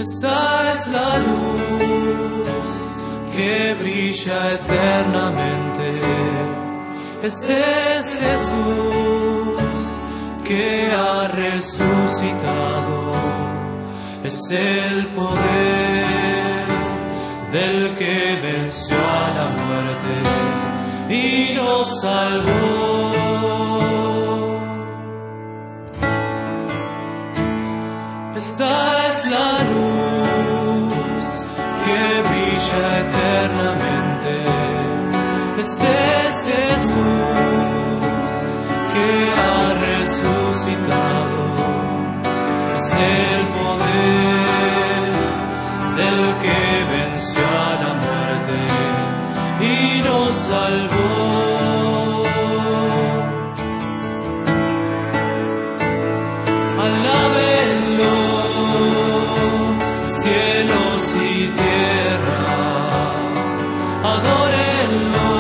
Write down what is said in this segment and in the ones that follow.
Esta es la luz que brilla eternamente. Este es Jesús que ha resucitado. Es el poder del que venció a la muerte y nos salvó. Esta es la luz que brilla eternamente. Este es Jesús que ha resucitado. Es el poder del que venció a la muerte y nos salvó. Alábenlo, cielos y tierra, adórenlo,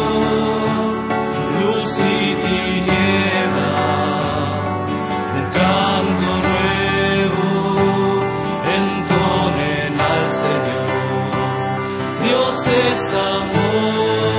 luz y tinieblas, un canto nuevo entonen al Señor. Dios es amor.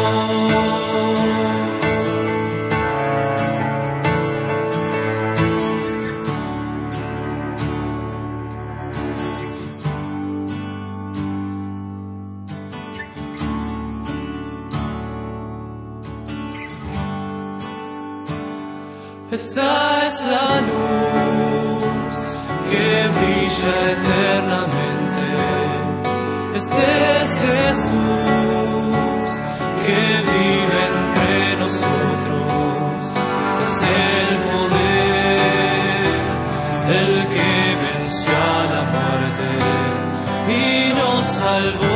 Esta es la luz que brilla eternamente. Este es Jesús que vive entre nosotros. Es el poder del que venció a la muerte y nos salvó.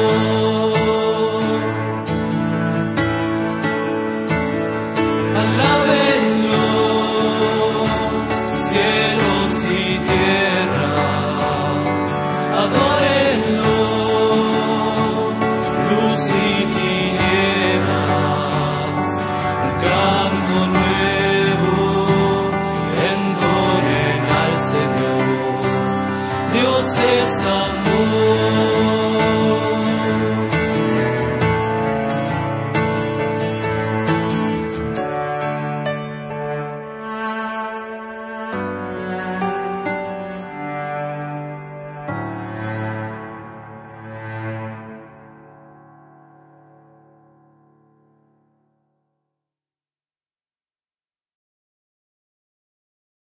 Alábenlo, cielos y tierras, adórenlo, luz y tinieblas, un canto nuevo entonen al Señor. Dios es amor.